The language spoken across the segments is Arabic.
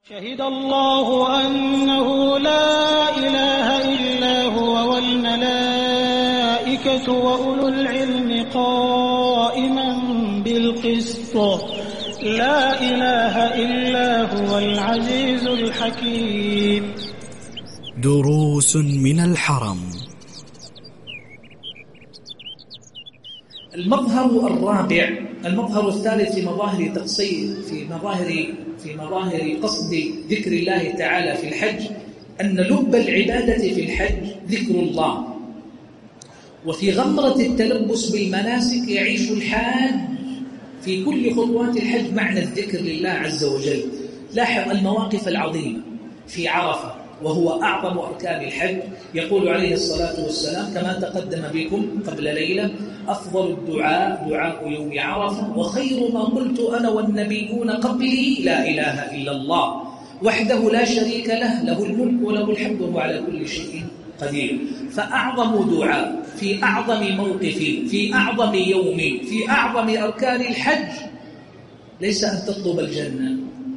شهد الله أنه لا إله إلا هو والملائكة وأولو العلم قائما بالقسط لا إله إلا هو العزيز الحكيم. دروس من الحرم. المظهر الرابع، المظهر الثالث في مظاهر تقصير في مظاهر قصد ذكر الله تعالى في الحج، أن لب العبادة في الحج ذكر الله، وفي غمرة التلبس بالمناسك يعيش الحاج في كل خطوات الحج معنى الذكر لله عز وجل. لاحظ المواقف العظيمة في عرفة وهو أعظم أركان الحج. يقول عليه الصلاة والسلام كما تقدم بكم قبل ليلة: أفضل الدعاء دعاء يوم عرفة، وخير ما قلت أنا والنبيون قبلي لا إله إلا الله وحده لا شريك له، له الملك وله الحمد وهو على كل شيء قدير. فأعظم دعاء في أعظم موقف في أعظم يوم في أعظم أركان الحج ليس أن تطلب الجنة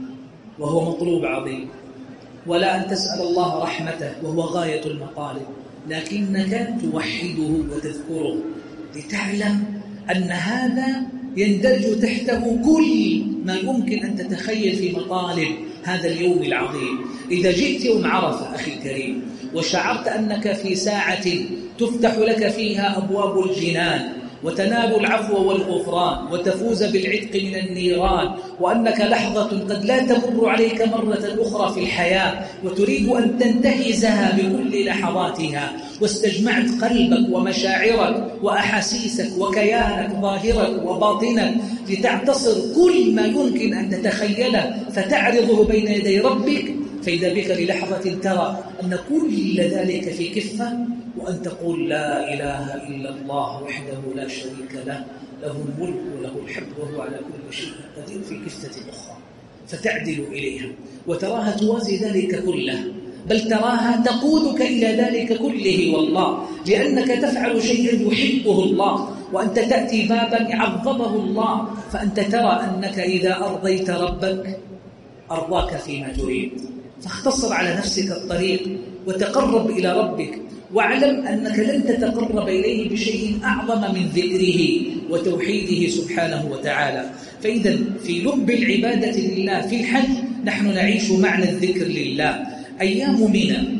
وهو مطلوب عظيم، ولا أن تسأل الله رحمته وهو غاية المطالب، لكنك توحده وتذكره لتعلم أن هذا يندرج تحته كل ما يمكن أن تتخيل في مطالب هذا اليوم العظيم. إذا جئت يوم عرفة أخي الكريم وشعرت أنك في ساعة تفتح لك فيها أبواب الجنان وتنال العفو والغفران وتفوز بالعتق من النيران، وأنك لحظة قد لا تمر عليك مرة أخرى في الحياة وتريد أن تنتهزها بكل لحظاتها، واستجمعت قلبك ومشاعرك وأحاسيسك وكيانك ظاهرك وباطنك لتعتصر كل ما يمكن أن تتخيله فتعرضه بين يدي ربك، فإذا بك للحظة ترى أن كل ذلك في كفة، وأن تقول لا إله إلا الله وحده لا شريك له، له الملك وله الحمد وهو على كل شيء قدير في كفة أخرى، فتعدل إليها وتراها توازي ذلك كله، بل تراها تقودك إلى ذلك كله والله، لأنك تفعل شيئا يحبه الله، وأنت تأتي بابا عظمه الله، فأنت ترى أنك إذا أرضيت ربك أرضاك فيما تريد. فاختصر على نفسك الطريق وتقرب إلى ربك، واعلم أنك لن تتقرب إليه بشيء أعظم من ذكره وتوحيده سبحانه وتعالى. فإذا في لب العبادة لله في الحج نحن نعيش معنى الذكر لله. أيام منى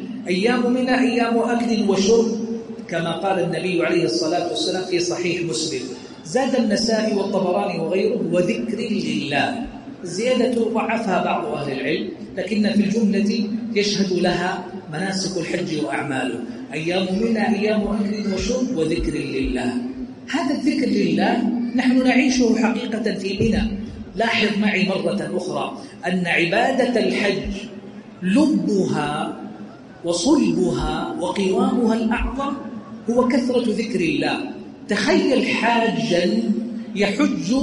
أيام أكل وشرب، كما قال النبي عليه الصلاة والسلام في صحيح مسلم. زاد النسائي والطبراني وغيره: وذكر لله. الزيادة ضعفها بعض أهل العلم، لكن في الجملة يشهد لها مناسك الحج وأعماله. أيام منى أيام أكل وشرب وذكر لله. هذا الذكر لله نحن نعيشه حقيقة في منى. لاحظ معي مرة أخرى أن عبادة الحج لبها وصلبها وقوامها الأعظم هو كثرة ذكر الله. تخيل حاجا يحج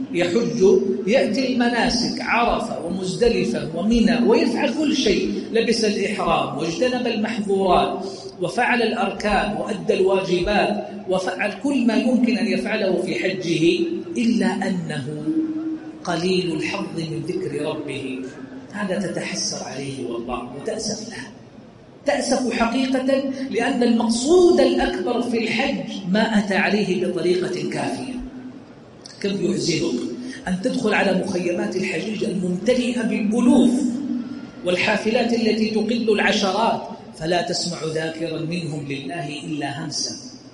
يأتي المناسك عرفة ومزدلفة ومنى ويفعل كل شيء، لبس الإحرام واجتنب المحظورات وفعل الأركان وأدى الواجبات وفعل كل ما يمكن أن يفعله في حجه، إلا أنه قليل الحظ من ذكر ربه. هذا تتحسر عليه والله وتأسف له، تأسف حقيقة، لأن المقصود الأكبر في الحج ما أتى عليه بطريقة كافية. كم يحزنك أن تدخل على مخيمات الحجيج الممتلئة بالألوف والحافلات التي تقل العشرات، فلا تسمع ذاكرا منهم لله إلا همسا.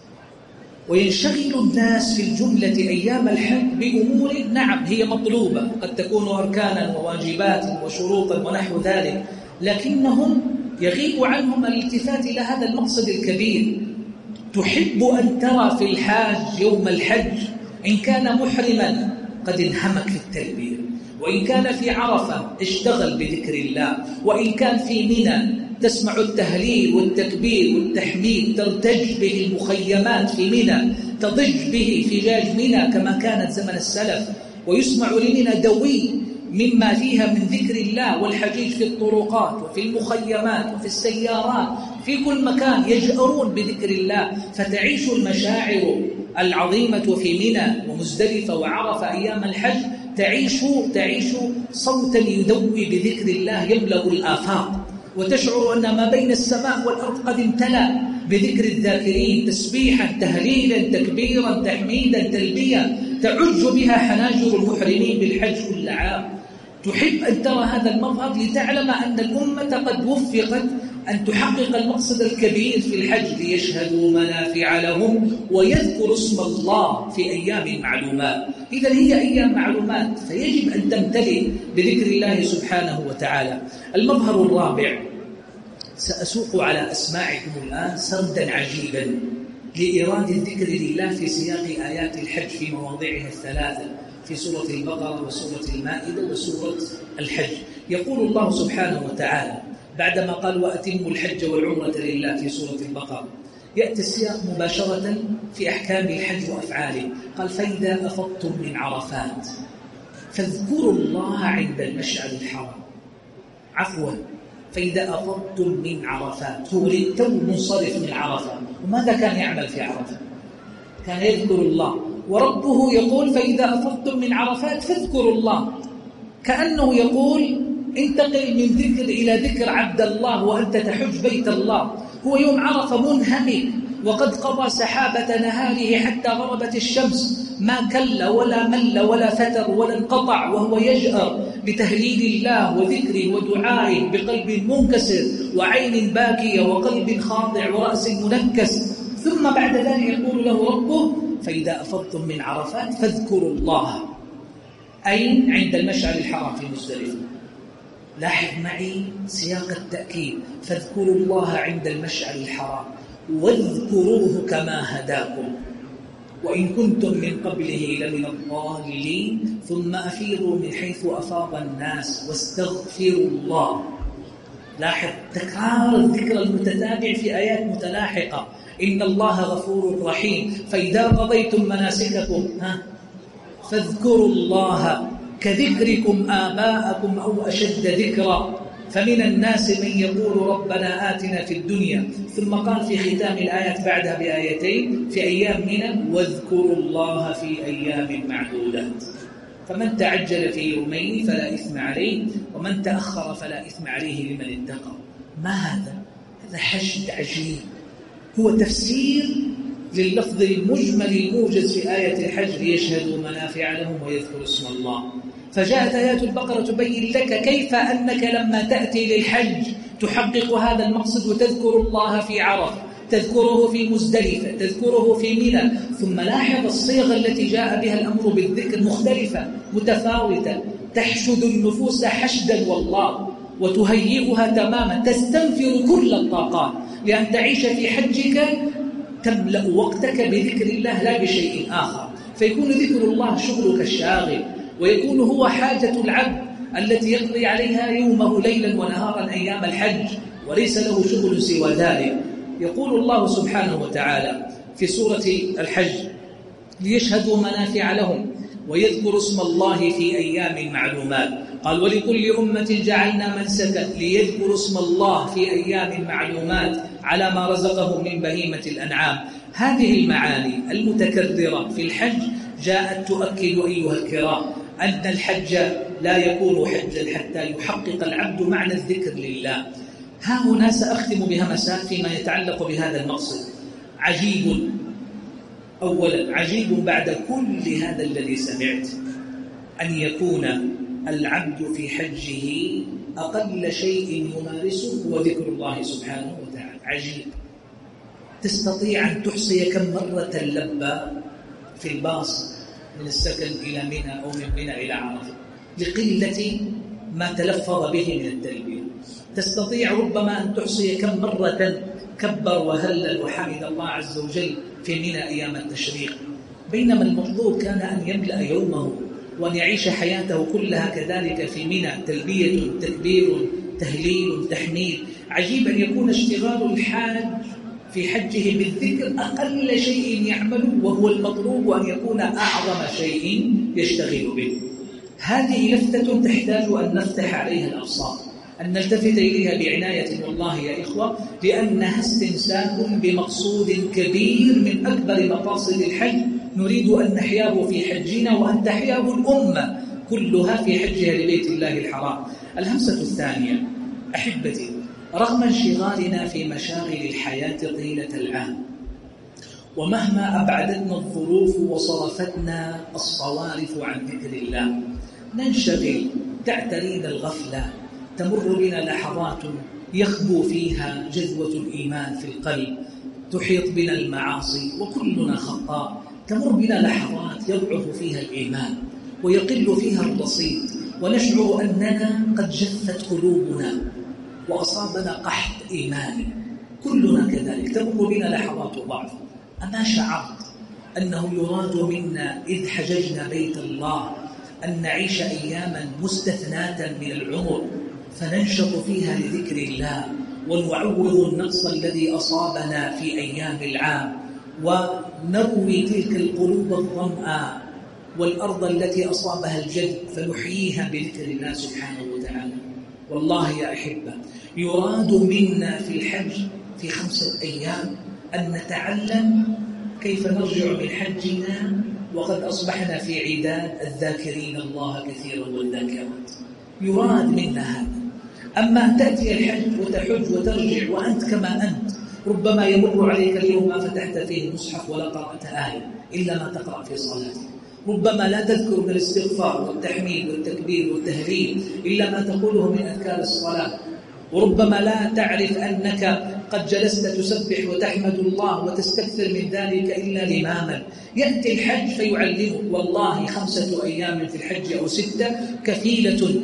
وينشغل الناس في الجملة أيام الحج بأمور نعم هي مطلوبة، قد تكون أركانا وواجبات وشروطا ونحو ذلك، لكنهم يغيب عنهم الالتفات إلى هذا المقصد الكبير. تحب أن ترى في الحاج يوم الحج إن كان محرما قد انهمك في التكبير، وإن كان في عرفة اشتغل بذكر الله، وإن كان في منى تسمع التهليل والتكبير والتحميد، ترتج به المخيمات في منى، تضج به فجاج منى كما كانت زمن السلف، ويسمع لمنى دوي مما فيها من ذكر الله، والحجيج في الطرقات وفي المخيمات وفي السيارات في كل مكان يجأرون بذكر الله، فتعيش المشاعر العظيمة في منى ومزدلفة وعرفة أيام الحج تعيش صوتا يدوي بذكر الله يملأ الآفاق، وتشعر أن ما بين السماء والأرض قد امتلأ بذكر الذاكرين، تسبيحا تهليلا تكبيرا تحميدا تلبية تعج بها حناجر المحرمين بالحج كل عام. تحب أن ترى هذا المظهر لتعلم أن الأمة قد وفقت أن تحقق المقصد الكبير في الحج، ليشهدوا منافع لهم ويذكروا اسم الله في أيام معلومات. إذن هي أيام معلومات، فيجب أن تمتلئ بذكر الله سبحانه وتعالى. المظهر الرابع، سأسوق على أسماعكم الآن سردا عجيبا لإرادة الذكر لله في سياق آيات الحج في مواضعها الثلاثة، في سورة البقرة وسورة المائدة وسورة الحج. يقول الله سبحانه وتعالى بعدما قال وأتموا الحج والعمرة لله في سورة البقرة، يأتي السياق مباشرة في أحكام الحج وأفعاله. قال فإذا أفضتم من عرفات فاذكروا الله عند المشعر الحرام. عفوا، فإذا أفضتم من عرفات، هو للتو منصرف من عرفة، وماذا كان يعمل في عرفة؟ كان يذكر الله، وربه يقول فإذا أفضتم من عرفات فاذكروا الله، كأنه يقول انتقل من ذكر إلى ذكر عبد الله وأنت تحج بيت الله. هو يوم عرفة منهمك، وقد قضى سحابة نهاره حتى غربت الشمس، ما كل ولا مل ولا فتر ولا انقطع، وهو يجأر بتهليل الله وذكره ودعائه بقلب منكسر وعين باكية وقلب خاضع ورأس منكس. ثم بعد ذلك يقول له ربه فإذا أفضتم من عرفات فاذكروا الله، أي عند المشعر الحرام في مزدلفة. لاحظ معي سياق التأكيد، فاذكروا الله عند المشعر الحرام واذكروه كما هداكم وإن كنتم من قبله لمن الضالين ثم أفيضوا من حيث أفاض الناس واستغفروا الله. لاحظ تكرار الذكر المتتابع في آيات متلاحقة، إن الله غفور رحيم. فإذا قضيتم مناسككم فاذكروا الله كذكركم آباءكم أو أشد ذكرا، فمن الناس من يقول ربنا آتنا في الدنيا، ثم قال في ختام الآيات بعدها بآيتين في أيام منى واذكروا الله في أيام معدودات. فمن تعجل في يومين فلا إثم عليه ومن تأخر فلا إثم عليه لمن اتقى. ما هذا؟ هذا حشد عجيب، هو تفسير لللفظ المجمل الموجز في آية الحج ليشهدوا منافع لهم ويذكروا اسم الله. فجاءت آيات البقرة تبين لك كيف أنك لما تأتي للحج تحقق هذا المقصد وتذكر الله في عرفة، تذكره في مزدلفة، تذكره في منى. ثم لاحظ الصيغة التي جاء بها الأمر بالذكر مختلفة متفاوتة، تحشد النفوس حشدا والله وتهيئها تماما، تستنفر كل الطاقات لأن تعيش في حجك، تملأ وقتك بذكر الله لا بشيء آخر، فيكون ذكر الله شغلك الشاغل، ويكون هو حاجة العبد التي يقضي عليها يومه ليلا ونهارا أيام الحج وليس له شغل سوى ذلك. يقول الله سبحانه وتعالى في سورة الحج ليشهدوا منافع لهم ويذكروا اسم الله في أيام معلومات. قال ولكل أمة جعلنا منسكا ليذكروا اسم الله في أيام معلومات على ما رزقهم من بهيمة الأنعام. هذه المعاني المتكررة في الحج جاءت تؤكد أيها الكرام أن الحج لا يكون حجا حتى يحقق العبد معنى الذكر لله. ها هنا سأختم بهمسات فيما يتعلق بهذا المقصد. عجيب، أولا عجيب بعد كل هذا الذي سمعت أن يكون العبد في حجه أقل شيء يمارسه هو ذكر الله سبحانه وتعالى. عجيب، تستطيع أن تحصي كم مرة لبى في الباص من السكن إلى منى أو من منى إلى عرفة لقلة ما تلفظ به من التلبية. تستطيع ربما أن تحصي كم مرة كبر وهلل وحمد الله عز وجل في منى أيام التشريق، بينما المطلوب كان أن يملأ يومه وأن يعيش حياته كلها كذلك في منى، تلبية تكبير تهليل تحميد. عجيب أن يكون اشتغال الحاج في حجه بالذكر أقل شيء يعمله وهو المطلوب، وأن يكون أعظم شيء يشتغل به. هذه لفتة تحتاج أن نفتح عليها الأبصار، أن نلتفت إليها بعناية والله يا إخوة، لأنها استنساخ بمقصود كبير من أكبر مقاصد الحج نريد أن نحياه في حجنا وأن تحياه الأمة كلها في حجها لبيت الله الحرام. الهمسة الثانية: أحبتي، رغم انشغالنا في مشاغل الحياة طيلة العام، ومهما أبعدتنا الظروف وصرفتنا الصوارف عن ذكر الله، ننشغل، تعترينا الغفلة، تمر بنا لحظات يخبو فيها جذوة الإيمان في القلب، تحيط بنا المعاصي وكلنا خطاء، تمر بنا لحظات يضعف فيها الإيمان ويقل فيها الرصيد، ونشعر أننا قد جفت قلوبنا وأصابنا قحط إيماني. كلنا كذلك، تمر بنا لحظات ضعف. أما شعرت أنه يراد منا إذ حججنا بيت الله أن نعيش أياما مستثناة من العمر فننشط فيها لذكر الله ونعوض النقص الذي أصابنا في أيام العام، ونروي تلك القلوب الظمأ والأرض التي أصابها الجد فنحييها بذكر الله سبحانه وتعالى؟ والله يا أحبة، يراد منا في الحج في 5 أيام أن نتعلم كيف نرجع من حجنا وقد أصبحنا في عداد الذاكرين الله كثيرا والذاكرات. يراد منا هذا. أما أن تأتي الحج وتحج وترجع وأنت كما أنت، ربما يمر عليك اليوم ما فتحت فيه المصحف ولا قرأت آية إلا ما تقرأ في صلاتك، ربما لا تذكر من الاستغفار والتحميد والتكبير والتهليل إلا ما تقوله من أذكار الصلاة، وربما لا تعرف أنك قد جلست تسبح وتحمد الله وتستكثر من ذلك إلا لماما. يأتي الحج فيعلمك. والله 5 أيام في الحج أو 6 كفيلة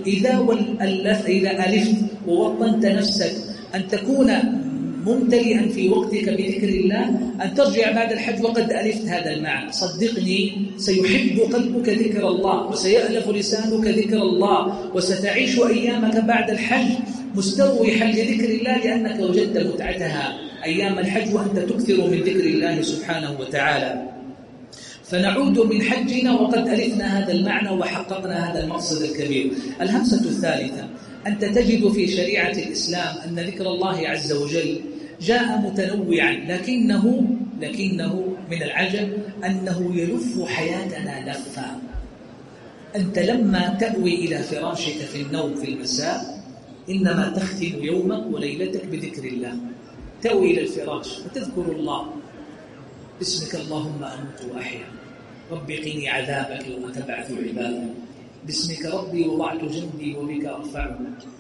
إذا ألفت ووطنت نفسك أن تكون ممتلئا في وقتك بذكر الله، أن ترجع بعد الحج وقد ألفت هذا المعنى. صدقني، سيحب قلبك ذكر الله، وسيألف لسانك ذكر الله، وستعيش أيامك بعد الحج مستوحا لذكر الله، لأنك وجدت متعتها أيام الحج وأنت تكثر من ذكر الله سبحانه وتعالى. فنعود من حجنا وقد ألفنا هذا المعنى وحققنا هذا المقصد الكبير. الهمسة الثالثة: أنت تجد في شريعة الإسلام أن ذكر الله عز وجل جاء متنوعا، لكنه من العجب أنه يلف حياتنا لفا. أنت لما تأوي إلى فراشك في النوم في المساء إنما تختم يومك وليلتك بذكر الله. تأوي إلى الفراش فتذكر الله، باسمك اللهم أموت وأحيا، ربي قني عذابك يوم تبعث عبادك، باسمك ربي وضعت جنبي وبك أرفعه،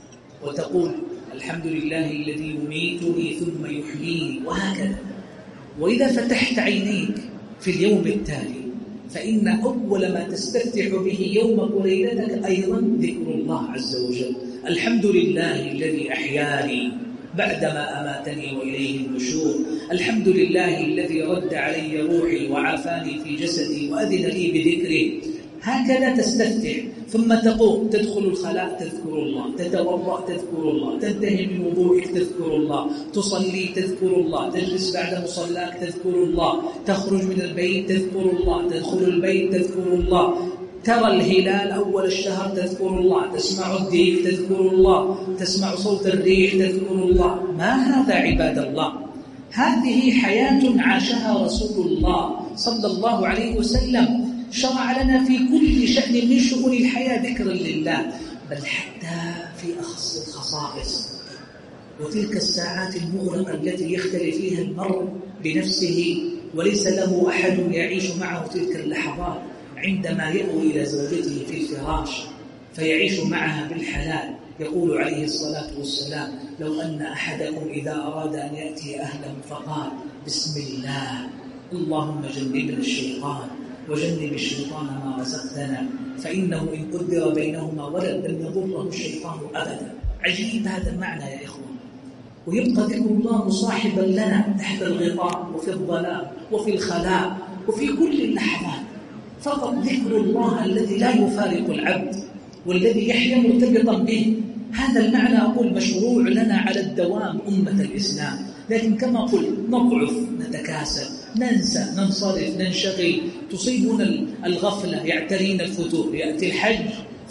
وتقول الحمد لله الذي يميتني ثم يحييني، وهكذا. وإذا فتحت عينيك في اليوم التالي فإن أول ما تستفتح به يومك وليلتك أيضا ذكر الله عز وجل. الحمد لله الذي أحياني بعدما أماتني وإليه النشور، الحمد لله الذي رد علي روحي وعافاني في جسدي وأذن لي بذكره. هكذا تستفتح، ثم تقوم تدخل الخلاء تذكر الله، تتوضأ تذكر الله، تنتهي من وضوءك تذكر الله، تصلي تذكر الله، تجلس بعد مصلاك تذكر الله، تخرج من البيت تذكر الله، تدخل البيت تذكر الله، ترى الهلال أول الشهر تذكر الله، تسمع الديك تذكر الله، تسمع صوت الريح تذكر الله. ما هذا عباد الله؟ هذه حياة عاشها رسول الله صلى الله عليه وسلم، شرع لنا في كل شأن من شؤون الحياة ذكرا لله، بل حتى في أخص الخصائص وتلك الساعات المغلقة التي يختلي فيها المرء بنفسه وليس له أحد يعيش معه تلك اللحظات، عندما يأوي إلى زوجته في الفراش فيعيش معها بالحلال. يقول عليه الصلاة والسلام: لو أن أحدكم إذا أراد أن يأتي أهله فقال بسم الله اللهم جنبنا الشيطان وجنب الشيطان ما رزقتنا، فإنه إن قدر بينهما ولد لم يضره الشيطان أبدا. عجيب هذا المعنى يا إخوان. ويبقى ذكر الله مصاحبا لنا تحت الغطاء وفي الظلام وفي الخلاء وفي كل اللحظات، فقط ذكر الله الذي لا يفارق العبد والذي يحيا مرتبطا به. هذا المعنى أقول مشروع لنا على الدوام أمة الإسلام، لكن كما قلت نضعف، نتكاسل، ننسى، ننصرف، ننشغل، تصيبنا الغفلة، يعترينا الفتور. يأتي الحج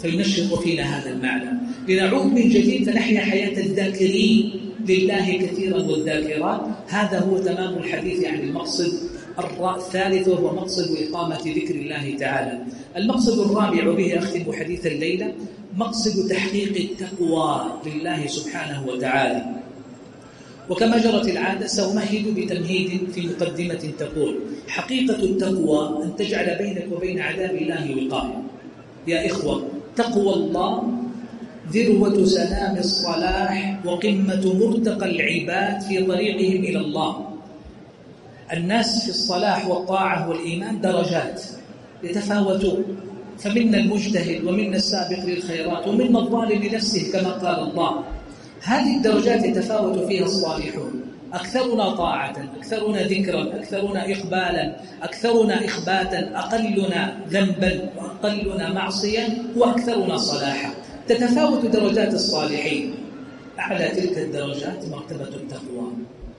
فينشط فينا هذا المعنى لنعود من جديد فنحيا حياة الذاكرين لله كثيرا والذاكرات. هذا هو تمام الحديث عن المقصد الثالث وهو مقصد إقامة ذكر الله تعالى. المقصد الرابع به أختم حديث الليلة مقصد تحقيق التقوى لله سبحانه وتعالى. وكما جرت العادة سأمهد بتمهيد في مقدمة تقول: حقيقة التقوى أن تجعل بينك وبين عذاب الله وقاية. يا إخوة، تقوى الله ذروة سلام الصلاح وقمة مرتقى العباد في طريقهم إلى الله. الناس في الصلاح والطاعة والإيمان درجات يتفاوتون، فمنا المجتهد ومنا السابق للخيرات ومنا الظالم لنفسه كما قال الله. هذه الدرجات يتفاوت فيها الصالحون، أكثرنا طاعة، أكثرنا ذكرا، أكثرنا إقبالا، أكثرنا إخباتا، أقلنا ذنبا وأقلنا معصيا وأكثرنا صلاحا. تتفاوت درجات الصالحين. أعلى تلك الدرجات مرتبة التقوى.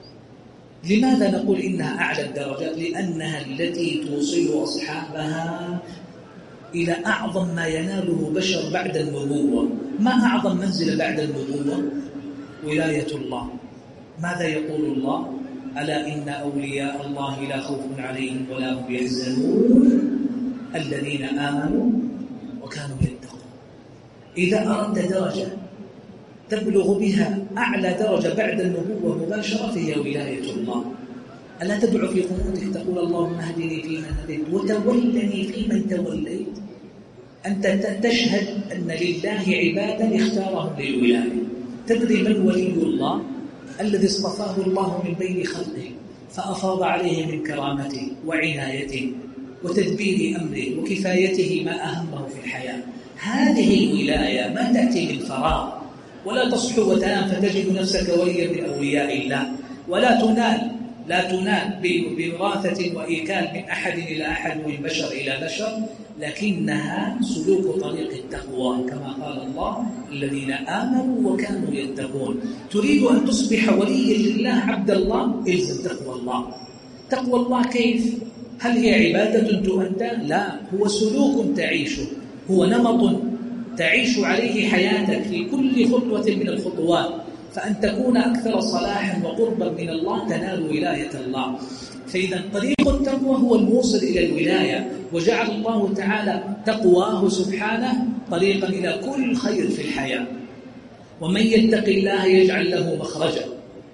لماذا نقول إنها أعلى الدرجات؟ لأنها التي توصل أصحابها إلى أعظم ما يناله بشر بعد النبوة. ما أعظم منزل بعد النبوة؟ ولاية الله. ماذا يقول الله؟ ألا إن أولياء الله لا خوف عليهم ولا هم يحزنون الذين آمنوا وكانوا يتقون. إذا أردت درجة تبلغ بها أعلى درجة بعد النبوة مباشرة فهي ولاية الله. ألا تدعو في قنوتك تقول: اللهم اهدني فيمن هديت وتولني فيمن توليت؟ أنت تشهد أن لله عبادا اختارهم للولاية. تدري من ولي الله؟ الذي اصطفاه الله من بين خلقه فأفاض عليه من كرامته وعنايته وتدبير أمره وكفايته ما أهمه في الحياة. هذه الولاية ما تأتي من فراغ، ولا تصحو وتنام فتجد نفسك وليا من أولياء الله، لا تنال بوراثة وإيكال من أحد إلى أحد ومن بشر إلى بشر، لكنها سلوك طريق التقوى كما قال الله: الذين آمنوا وكانوا يتقون. تريد أن تصبح وليا لله عبد الله، إلزم تقوى الله. تقوى الله كيف؟ هل هي عبادة تؤدى؟ لا، هو سلوك تعيشه، هو نمط تعيش عليه حياتك في كل خطوة من الخطوات. فأن تكون أكثر صلاحا وقربا من الله تنال ولاية الله. فإذا طريق التقوى هو الموصل إلى الولاية، وجعل الله تعالى تقواه سبحانه طريقا إلى كل خير في الحياة. ومن يتق الله يجعل له مخرجا.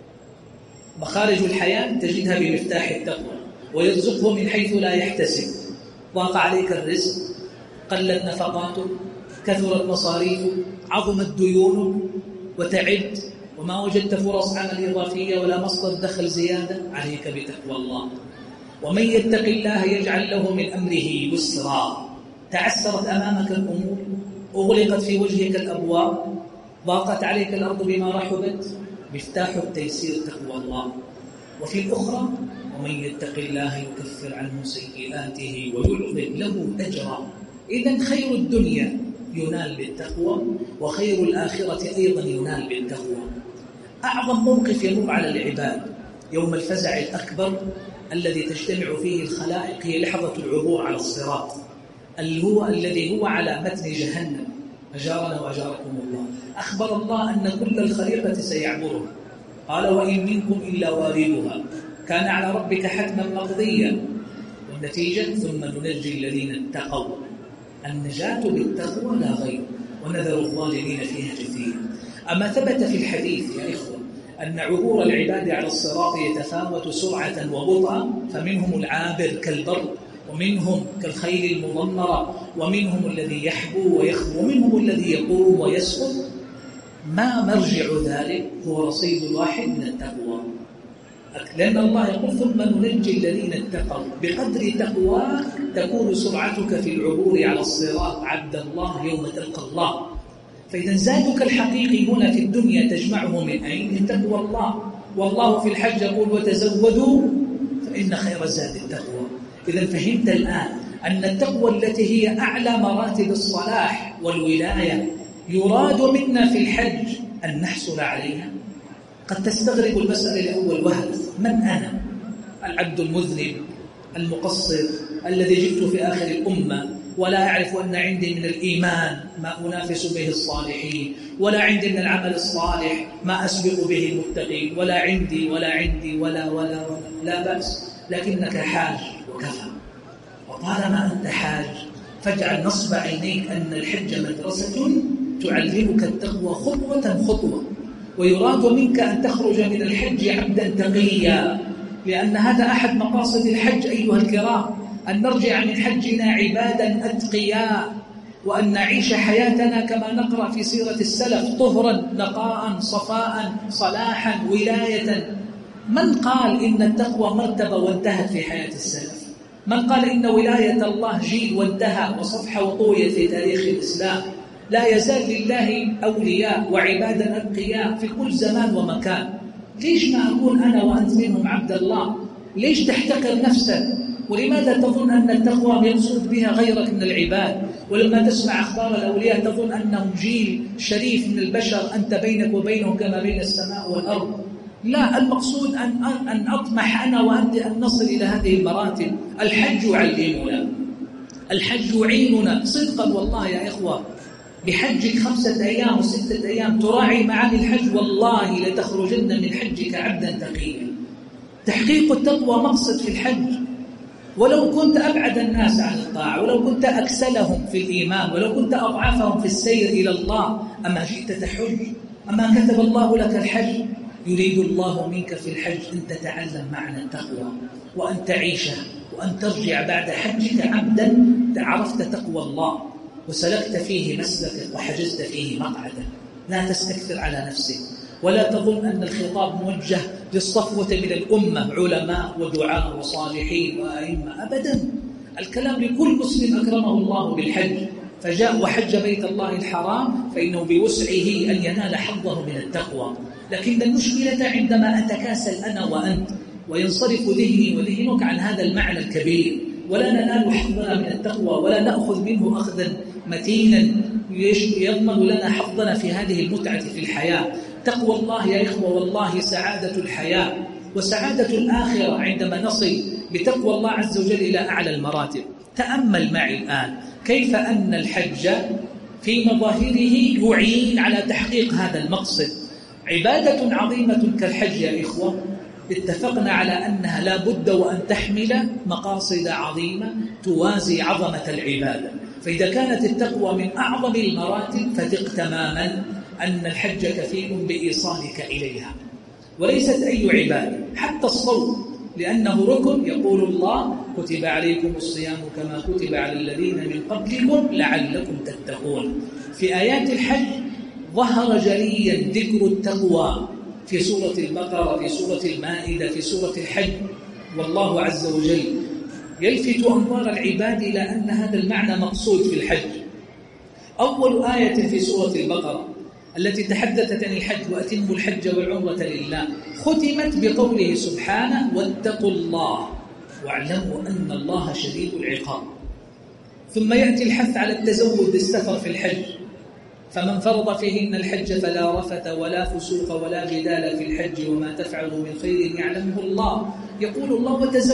مخارج الحياة تجدها بمفتاح التقوى، ويرزقه من حيث لا يحتسب. ضاق عليك الرزق، قلت نفقاتك، كثرت مصاريفك، عظمت ديونك، وتعبت وما وجدت فرص عمل إضافية ولا مصدر دخل زيادة، عليك بتقوى الله. ومن يتق الله يجعل له من أمره يسرا. تعسرت أمامك الأمور، أغلقت في وجهك الأبواب، ضاقت عليك الأرض بما رحبت، مفتاح التيسير تقوى الله. وفي الأخرى: ومن يتق الله يكفر عنه سيئاته ويعظم له أجرا. إذن خير الدنيا ينال بالتقوى، وخير الآخرة أيضا ينال بالتقوى. أعظم موقف يمر على العباد يوم الفزع الأكبر الذي تجتمع فيه الخلائق هي لحظة العبور على الصراط، الذي هو على متن جهنم، أجارنا وأجاركم الله. أخبر الله أن كل الخليقة سيعبرها، قال: وإن منكم إلا واردها كان على ربك حتما مقضيا. والنتيجة: ثم ننجي الذين اتقوا. النجاة بالتقوى لا غير، ونذر الظالمين فيها جثيا. أما ثبت في الحديث يا إخوة أن عبور العباد على الصراط يتفاوت سرعة وبطئا، فمنهم العابر كالبرق، ومنهم كالخيل المضمرة، ومنهم الذي يحبو ويخبو، ومنهم الذي يقوم ويسقط. ما مرجع ذلك؟ هو رصيد الواحد من التقوى. لأن الله يقول: ثم ننجي الذين اتقوا. بقدر تقواك تكون سرعتك في العبور على الصراط عبد الله يوم تلقى الله. فإذا زادك الحقيقي هنا في الدنيا تجمعه من أين؟ من تقوى الله. والله في الحج يقول: وتزودوا فإن خير الزاد التقوى. إذا فهمت الآن أن التقوى التي هي أعلى مراتب الصلاح والولاية يراد منا في الحج أن نحصل عليها. قد تستغرب المسألة لأول وهلة: من أنا؟ العبد المذنب المقصر الذي جئت في آخر الأمة ولا أعرف أن عندي من الإيمان ما أنافس به الصالحين، ولا عندي من العمل الصالح ما أسبق به المتقين، ولا عندي ولا لا بأس، لكنك حاج وكفى. وطالما أنت حاج فاجعل نصب عينيك أن الحج مدرسة تعلمك التقوى خطوة، ويراد منك أن تخرج من الحج عبدا تقيا، لأن هذا أحد مقاصد الحج أيها الكرام، أن نرجع من حجنا عبادا أتقياء، وأن نعيش حياتنا كما نقرأ في سيرة السلف طهرا نقاء صفاء صلاحا ولاية. من قال إن التقوى مرتبة وانتهت في حياة السلف؟ من قال إن ولاية الله جيل وانتهى وصفحة وطوية في تاريخ الإسلام؟ لا يزال لله أولياء وعبادا أتقياء في كل زمان ومكان. ليش ما أكون أنا وأنت منهم عبد الله؟ ليش تحتقر نفسك؟ ولماذا تظن أن التقوى يقصد بها غيرك من العباد؟ ولما تسمع أخبار الأولياء تظن أنهم جيل شريف من البشر، أنت بينك وبينهم كما بين السماء والأرض. لا، المقصود أن أطمح أنا وأنت أن نصل إلى هذه المراتب. الحج يعلمنا، الحج يعيننا صدقا والله يا إخوة. بحجك 5 أيام و6 أيام تراعي معاني الحج، والله لتخرجن من حجك عبدا تقيا. تحقيق التقوى مقصد في الحج. ولو كنت أبعد الناس عن الطاعة، ولو كنت أكسلهم في الإيمان، ولو كنت أضعفهم في السير إلى الله، أما جئت تحج؟ أما كتب الله لك الحج؟ يريد الله منك في الحج أن تتعلم معنى التقوى، وأن تعيشه، وأن ترجع بعد حجك عبدا عرفت تقوى الله وسلكت فيه مسلكك وحجزت فيه مقعدك. لا تستكثر على نفسك، ولا تظن أن الخطاب موجه للصفوة من الأمة، علماء ودعاء وصالحين وأئمة، أبدا. الكلام لكل مسلم أكرمه الله بالحج فجاء وحج بيت الله الحرام، فإنه بوسعه أن ينال حظه من التقوى. لكن المشكلة عندما أتكاسل أنا وأنت وينصرف ذهني وذهنك عن هذا المعنى الكبير، ولا ننال حظنا من التقوى، ولا نأخذ منه أخذا متينا يضمن لنا حظنا في هذه المتعة في الحياة. تقوى الله يا إخوة والله سعادة الحياة وسعادة الآخرة عندما نصل بتقوى الله عز وجل إلى أعلى المراتب. تأمل معي الآن كيف أن الحج في مظاهره يعين على تحقيق هذا المقصد. عبادة عظيمة كالحج يا إخوة اتفقنا على أنها لا بد وأن تحمل مقاصد عظيمة توازي عظمة العبادة. فإذا كانت التقوى من أعظم المراتب فثق تماما أن الحج كفيل بإيصالك إليها، وليست أي عبادة، حتى الصوم، لأنه ركن. يقول الله كتب عليكم الصيام كما كتب على الذين من قبلكم لعلكم تتقون. في آيات الحج ظهر جليا ذكر التقوى في سورة البقرة، في سورة المائدة، في سورة الحج. والله عز وجل يلفت أنظار العباد إلى أن هذا المعنى مقصود في الحج. أول آية في سورة البقرة التي تحدثت عن الحج وأتموا الحج والعمرة لله ختمت بقوله سبحانه واتقوا الله واعلموا أن الله شديد العقاب. ثم يأتي الحث على التزود بالسفر في الحج، فمن فرض فيهن الحج فلا رفث ولا فسوق ولا جدال في الحج وما تفعلوا من خير يعلمه الله. يقول الله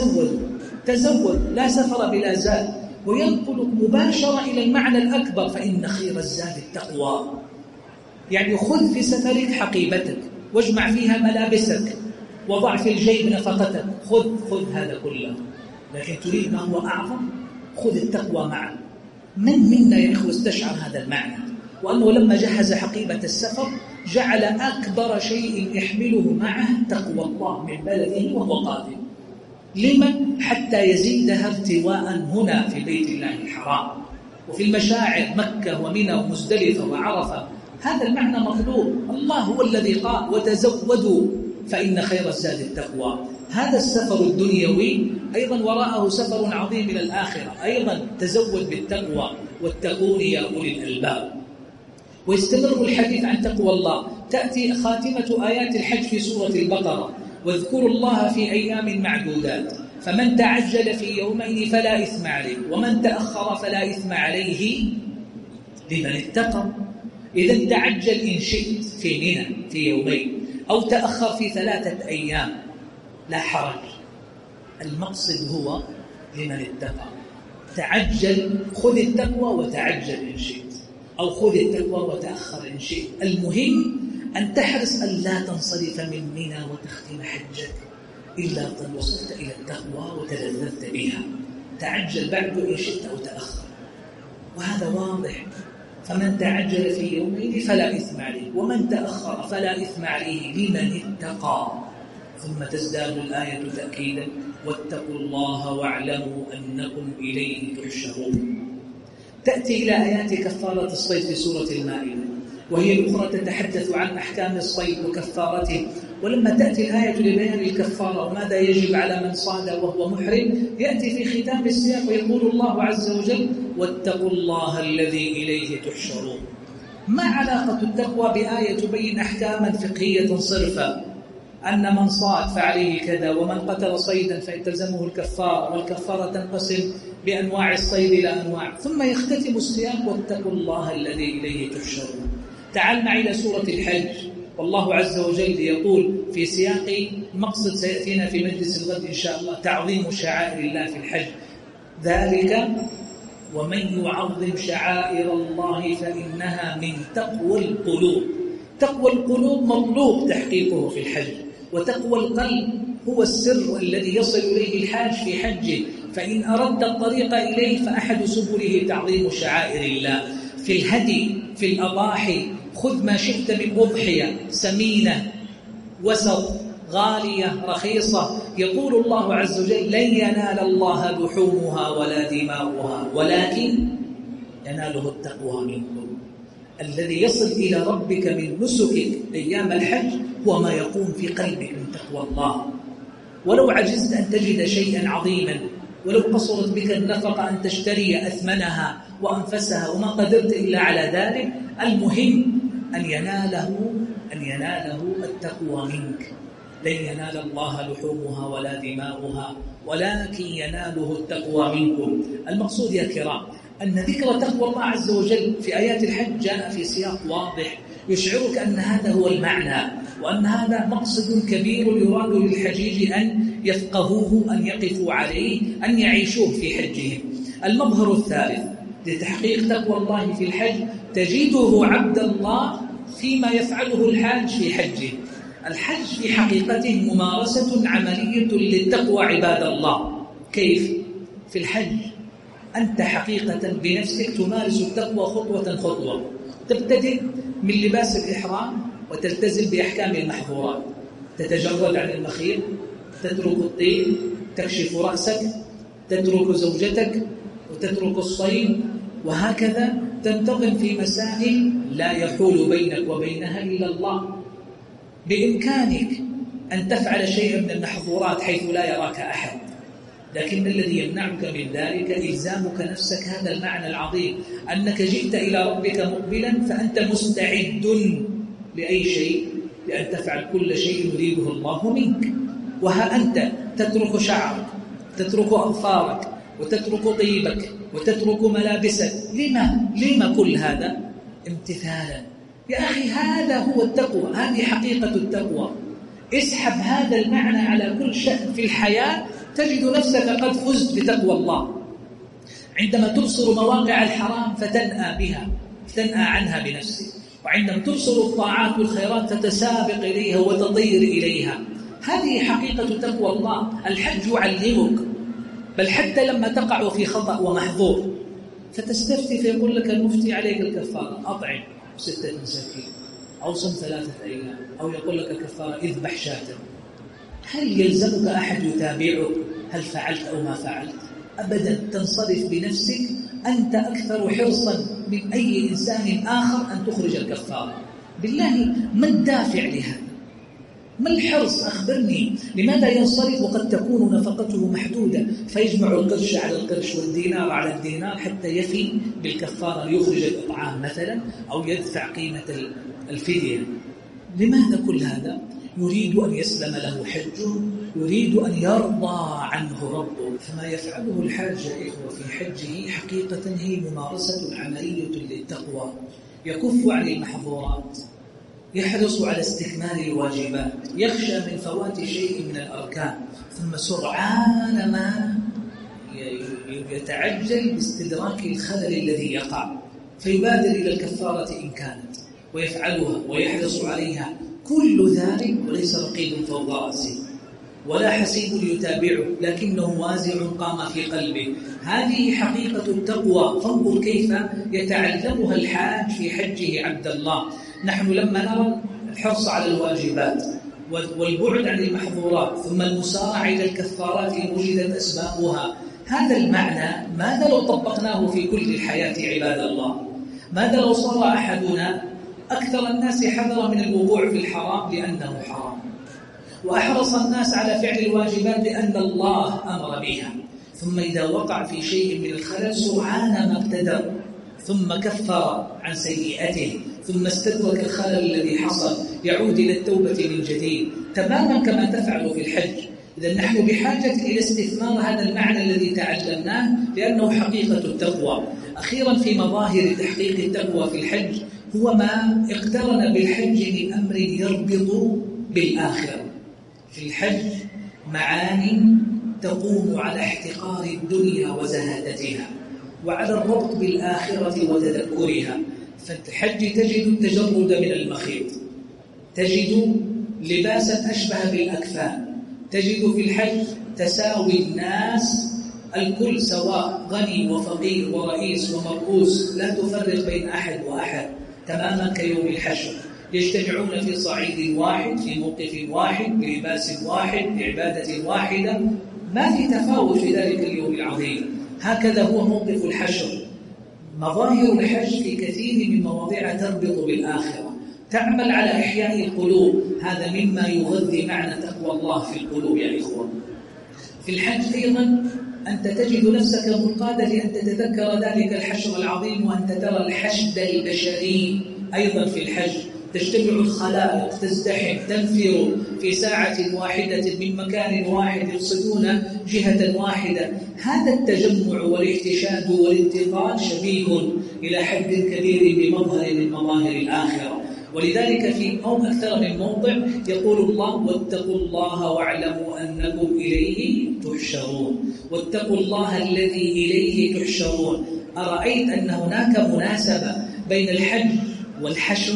وتزود لا سفر بلا زاد، وينقل مباشرة إلى المعنى الأكبر فإن خير الزاد التقوى. يعني خذ في سفرك حقيبتك واجمع فيها ملابسك وضع في الجيب نفقتك، خذ هذا كله. لكن تريد ما هو أعظم، خذ التقوى معك. من منا يا إخوة استشعر هذا المعنى، وأنه لما جهز حقيبة السفر جعل أكبر شيء يحمله معه تقوى الله من بلده وهو قادم. لمن؟ حتى يزيدها ارتواء هنا في بيت الله الحرام وفي المشاعر مكة ومنى ومزدلفة وعرفة. هذا المعنى مطلوب. الله هو الذي قال وتزودوا فإن خير الزاد التقوى. هذا السفر الدنيوي أيضا وراءه سفر عظيم إلى الآخرة. أيضا تزود بالتقوى واتقون يا أولي الألباب. ويستمر الحديث عن تقوى الله. تأتي خاتمة آيات الحج في سورة البقرة واذكروا الله في أيام معدودات فمن تعجل في يومين فلا إثم عليه ومن تأخر فلا إثم عليه لمن اتقى. إذا تعجل إن شئت في منى في يومين أو تأخر في 3 أيام لا حرج. المقصد هو لمن اتقى. تعجل، خذ التقوى وتعجل إن شئت، أو خذ التقوى وتأخر إن شئت. المهم أن تحرص أن لا تنصرف من منى وتختم حجك إلا قد وصلت إلى التقوى وتلذذت بها. تعجل بعد إن شئت أو تأخر، وهذا واضح. فمن تعجل في يومين فلا إثم عليه، ومن تأخر فلا إثم عليه لمن اتقى. ثم تزداد الآية تأكيدا: واتقوا الله واعلموا أنكم إليه تحشرون. تأتي إلى آيات كفارة الصيد في سورة المائدة، وهي الأخرى تتحدث عن أحكام الصيد وكفارته. ولما تأتي الآية لبيان الكفارة وماذا يجب على من صاد وهو محرم، يأتي في ختام السياق ويقول الله عز وجل: واتقوا الله الذي إليه تحشرون. ما علاقة التقوى بآية تبين أحكاما فقهية صرفة، أن من صاد فعليه كذا، ومن قتل صيدا فيلزمه الكفارة، والكفارة تنقسم بأنواع الصيد إلى أنواع، ثم يختتم السياق: واتقوا الله الذي إليه تحشرون. تعال معي إلى سورة الحج، والله عز وجل يقول في سياق مقصد سيأتينا في مجلس الغد إن شاء الله: تعظيم شعائر الله في الحج. ذلك ومن يعظم شعائر الله فإنها من تقوى القلوب. تقوى القلوب مطلوب تحقيقه في الحج، وتقوى القلب هو السر الذي يصل إليه الحاج في حجه. فإن أردت الطريق إليه فأحد سبله تعظيم شعائر الله. في الهدي، في الأضاحي، خذ ما شئت من أضحية سمينة، وسط، غالية، رخيصة. يقول الله عز وجل: لن ينال الله لحومها ولا دماؤها ولكن يناله التقوى منكم. الذي يصل إلى ربك من نسكك أيام الحج هو ما يقوم في قلبك من تقوى الله. ولو عجزت أن تجد شيئا عظيما، ولو قصرت بك النفقة أن تشتري أثمنها وأنفسها وما قدرت إلا على ذلك، المهم أن يناله التقوى منك. لن ينال الله لحومها ولا دماؤها ولكن يناله التقوى منكم. المقصود يا كرام أن ذكر تقوى الله عز وجل في آيات الحج جاء في سياق واضح يشعرك أن هذا هو المعنى، وأن هذا مقصد كبير يراد للحجيج أن يفقهوه، أن يقفوا عليه، أن يعيشوه في حجهم. المظهر الثالث لتحقيق تقوى الله في الحج تجده عبد الله فيما يفعله الحاج في حجه. الحج في حقيقته ممارسة عملية للتقوى عباد الله. كيف؟ في الحج أنت حقيقة بنفسك تمارس التقوى خطوة خطوة. تبتدئ من لباس الإحرام وتلتزم بأحكام المحظورات، تتجرد عن المخيط، تترك الطيب، تكشف رأسك، تترك زوجتك وتترك الصيد، وهكذا تنتظم في مسائل لا يحول بينك وبينها إلا الله. بإمكانك أن تفعل شيئا من المحظورات حيث لا يراك أحد، لكن الذي يمنعك من ذلك إلزامك نفسك هذا المعنى العظيم، أنك جئت إلى ربك مقبلا فأنت مستعد لأي شيء، لأن تفعل كل شيء يريده الله منك. وها أنت تترك شعرك، تترك أظفارك، وتترك طيبك، وتترك ملابسك. لما كل هذا؟ امتثالا. يا أخي هذا هو التقوى، هذه حقيقة التقوى. اسحب هذا المعنى على كل شأن في الحياة تجد نفسك قد فزت بتقوى الله. عندما تبصر مواقع الحرام فتنأى عنها بنفسك، وعندما تبصر الطاعات والخيرات تتسابق إليها وتطير إليها. هذه حقيقة تقوى الله. الحج يعلمك، بل حتى لما تقع في خطأ ومحظور فتستفتي فيقول لك المفتي عليك الكفارة، أطعم 6 مساكين أو صم 3 أيام، أو يقول لك الكفارة اذبح شاة. هل يلزمك أحد يتابعك هل فعلت أو ما فعلت؟ أبدا. تنصرف بنفسك، أنت أكثر حرصا من أي إنسان آخر أن تخرج الكفارة. بالله ما الدافع لهذا؟ ما الحرص؟ أخبرني. لماذا ينصرف وقد تكون نفقته محدودة فيجمع القرش على القرش والدينار على الدينار حتى يفي بالكفارة ليخرج الإطعام مثلا، أو يدفع قيمة الفدية؟ لماذا كل هذا؟ يريد أن يسلم له حجه، يريد أن يرضى عنه ربه. فما يفعله الحاج إخوة في حجه حقيقة هي ممارسة عملية للتقوى. يكف عن المحظورات، يحرص على استكمال الواجبات، يخشى من فوات شيء من الأركان، ثم سرعان ما يتعجل باستدراك الخلل الذي يقع فيبادر إلى الكفارة إن كانت ويفعلها ويحرص عليها، كل ذلك وليس رقيب فوق رأسه ولا حسيب يتابعه، لكنه وازع قام في قلبه. هذه حقيقة التقوى. فانظر كيف يتعلمها الحاج في حجه عبد الله. نحن لما نرى الحرص على الواجبات والبعد عن المحظورات ثم المسارعة إلى الكفارات إن وجدت أسبابها، هذا المعنى ماذا لو طبقناه في كل الحياة عباد الله؟ ماذا لو صار أحدنا أكثر الناس حذرا من الوقوع في الحرام لأنه حرام، وأحرص الناس على فعل الواجبات لأن الله أمر بها، ثم إذا وقع في شيء من الخلل سرعان ما ابتدر ثم كفر عن سيئته ثم استدرك الخلل الذي حصل يعود إلى التوبة من جديد، تماما كما تفعل في الحج. إذا نحن بحاجة إلى استثمار هذا المعنى الذي تعلمناه لأنه حقيقة التقوى. أخيرا في مظاهر تحقيق التقوى في الحج هو ما اقترن بالحج من أمر يربط بالآخرة. في الحج معاني تقوم على احتقار الدنيا وزهادتها وعلى الربط بالآخرة وتذكرها. فالحج تجد التجرد من المخيط، تجد لباسا أشبه بالأكفان، تجد في الحج تساوي الناس الكل سواء غني وفقير ورئيس ومرؤوس، لا تفرق بين أحد وأحد، تماما كيوم الحشر. يجتمعون في صعيد واحد في موقف واحد بلباس واحد بعبادة واحدة، ما في تفاوت في ذلك اليوم العظيم. هكذا هو موقف الحشر. مظاهر الحج في كثير من مواضيع تربط بالآخرة، تعمل على إحياء القلوب. هذا مما يغذي معنى تقوى الله في القلوب يا إخوان. في الحج أيضا أنت تجد نفسك منقادة لأن تتذكر ذلك الحشر العظيم، وأنت ترى الحشد البشري أيضا في الحج. تجتمع الخلائق، تزدحم، تنفر في ساعة واحدة من مكان واحد، يقصدون جهة واحدة. هذا التجمع والاحتشاد والانتقال شبيه إلى حد كبير بمظهر من مظاهر الآخرة. ولذلك في أكثر من موضع يقول الله: واتقوا الله واعلموا أنكم إليه تحشرون. واتقوا الله الذي إليه تحشرون. أرأيت أن هناك مناسبة بين الحج والحشر؟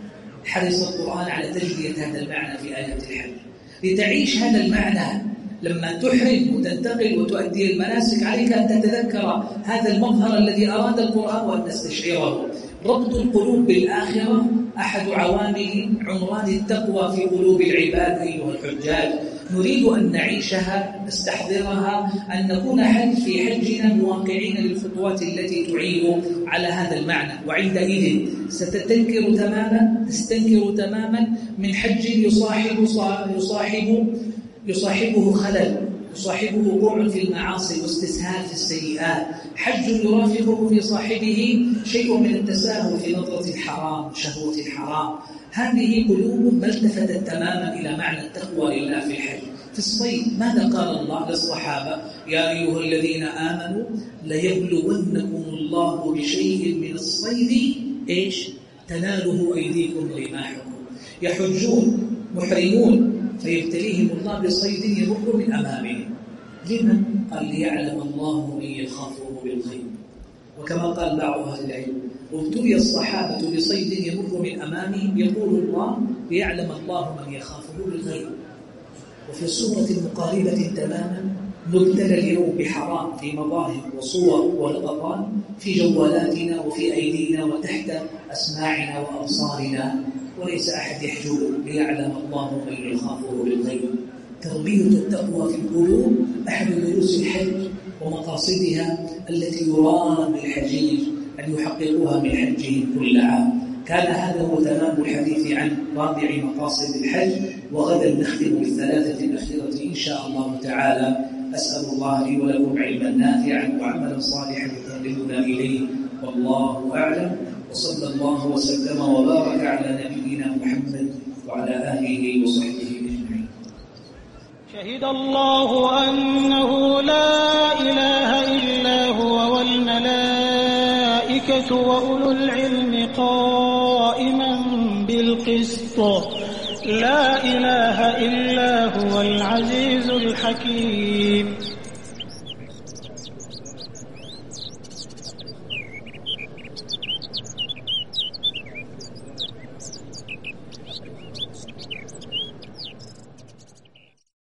حرص القرآن على تجلية هذا المعنى في آيات الحج لتعيش هذا المعنى. لما تحرم وتنتقل وتؤدي المناسك عليك أن تتذكر هذا المظهر الذي أراد القرآن وأن تستشعره. ربط القلوب بالآخرة أحد عوامل عمران التقوى في قلوب العباد. أيها الحجاج، نريد أن نعيشها، نستحضرها، أن نكون في حجنا مواقعين للخطوات التي تعين على هذا المعنى. وعندئذ ستستنكر تماما من حج يصاحبه خلل، يصاحبه وقوع في المعاصي واستسهال في السيئات. حج يرافقه في صاحبه شيء من التساهل في نظرة الحرام، شهوة الحرام. هذه قلوب ما التفتت تماما إلى معنى التقوى لله في الحج. في الصيد ماذا قال الله للصحابة؟ يا أيها الذين آمنوا ليبلونكم الله بشيء من الصيد تناله أيديكم رماحكم. يحجون محرمون فيبتليهم الله بصيد يمر من أمامهم. لما؟ قال ليعلم الله من يخافه بالغيب. وكما قال بعض أهل العلم: ابتلي الصحابة بصيد يمر من أمامهم، يقول الله ليعلم الله من يخافه بالغيب. وفي صورة مقاربة تماما نبتلى اليوم بحرام في مظاهر وصور ولقطات في جوالاتنا وفي أيدينا وتحت أسماعنا وأبصارنا، وليس أحد يحجب. ليعلم الله من يخافه بالغيب. تربية التقوى في القلوب أحد دروس الحج ومقاصدها التي يرام بالحجيج أن يحققوها من حجهم كل عام. كان هذا هو تمام الحديث عن رابع مقاصد الحج، وغدا نختم بالثلاثة الأخيرة إن شاء الله تعالى. أسأل الله لي ولكم علما نافعا وعملا صالحا يقربنا إليه، والله أعلم. وصلى الله وسلم وبارك على نبينا محمد وعلى آله وصحبه أجمعين. شهد الله أنه لا إله إلا هو والملائكة وأولو العلم قائما بالقسط لا إله إلا هو العزيز الحكيم.